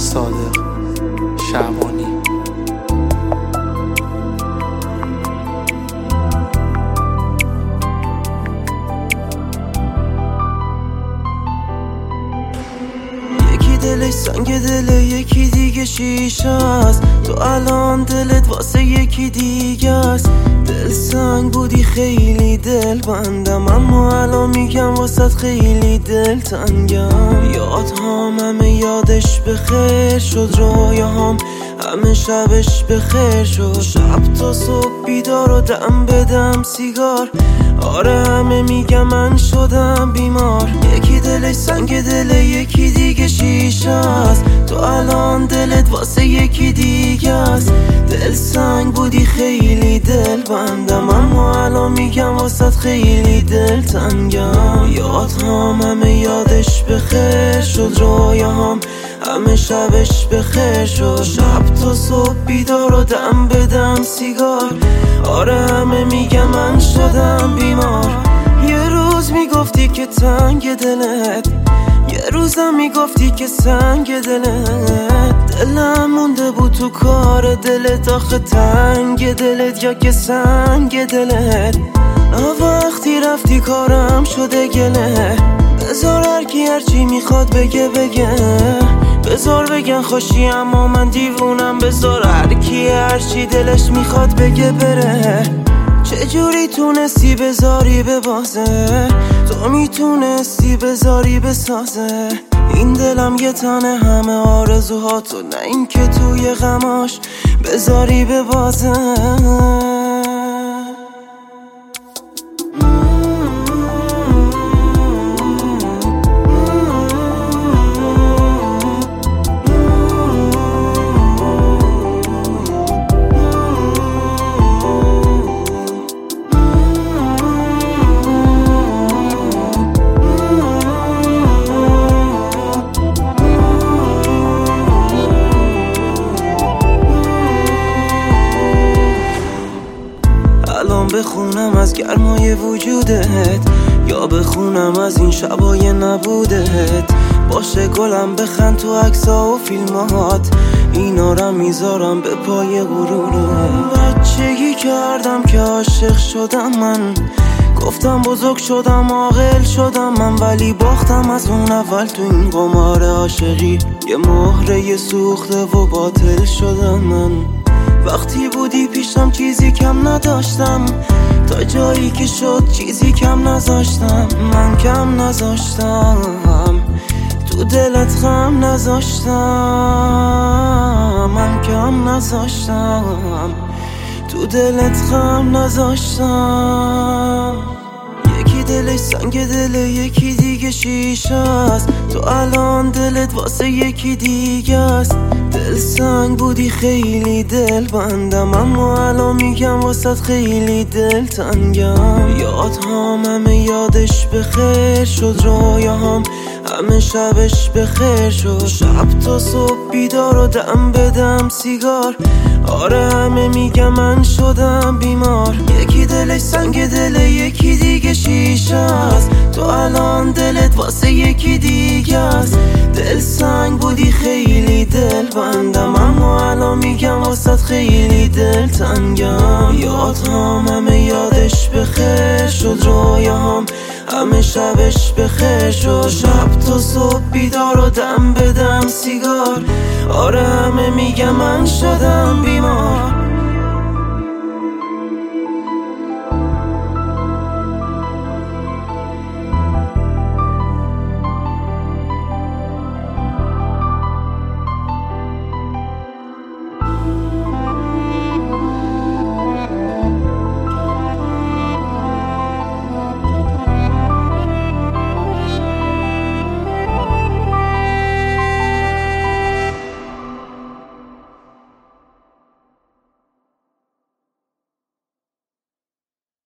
صادق شعبانی. یکی دلش سنگ دله، یکی دیگه شیشه است. تو الان دلت واسه یکی دیگه است. دل سنگ بودی خیلی دل بندم، اما الان میگم واسه خیلی دل تنگم. یادهام همه یادش بخیر شد، رویاهام همه شبش بخیر شد. شب تا صبح بیدار و دم بدم سیگار. آره همه میگم من شدم بیمار. یکی دلش سنگ دله، یکی دیگه شیشه است. تو الان دلت واسه یکی دیگه است. دل سنگ بودی خیلی دل بندم، اما الان میگم واسه خیلی دل تنگم. یادهام همه یادش بخیر شد، رویاهام همه شبش بخیر شد. شب تا صبح بیدار و دم بدم سیگار. آره همه میگم من شدم بیمار. یه روز میگفتی که تنگ دلت، یه روزم میگفتی که سنگ دلت. دلم مونده بود تو کار دلت، آخه تنگ دلت یا که سنگ دلت. وقتی رفتی کارم شده گله. بذار هرکی هرچی میخواد بگه بگه، بذار بگن خوشی اما من دیوونم. بذار هرکی هرچی دلش میخواد بگه بره. چجوری تونستی بذاری به بازه؟ تو میتونستی بذاری بسازه. این دلم یه تنه همه آرزوهاتو، نه این که توی غماش بذاری به بازه. الان بخونم از گرمای وجودت، یا بخونم از این شبای نبودت. باشه گلم بخند تو عکس‌ها و فیلمات، اینا رو میذارم به پای غرورت. بچگی کردم که عاشق شدم من، گفتم بزرگ شدم عاقل شدم من. ولی باختم از اون اول تو این قمار عاشقی، یه مهره سوخته و باطل شدم من. وقتی بودی پیشم چیزی کم نداشتم، تا جایی که شد چیزی کم نذاشتم. من کم نذاشتم، تو دلت غم نذاشتم. من کم نذاشتم، تو دلت غم نذاشتم. یکی دلش سنگ دله، یکی دیگه شیشه است. تو الان دلت واسه یکی دیگه است. دل سنگ بودی خیلی دل بندم، اما الان میگم واسه خیلی دل تنگم. یادهام همه یادش بخیر شد، رویاهام همه شبش بخیر شد. شب تا صبح بیدار و دم بدم سیگار. آره همه میگم من شدم بیمار. یکی دلش سنگ دله، یکی دیگه شیشه است. تو الان دلت واسه یکی دیگه است. دل سنگ بودی خیلی دل بندم، اما الان میگم واسه خیلی دل تنگم. یادهام همه یادش بخیر شد، رویاهام همه شبش بخیر شد. شب تا صبح بیدار و دم بدم سیگار. آره همه میگم من شدم بیمار.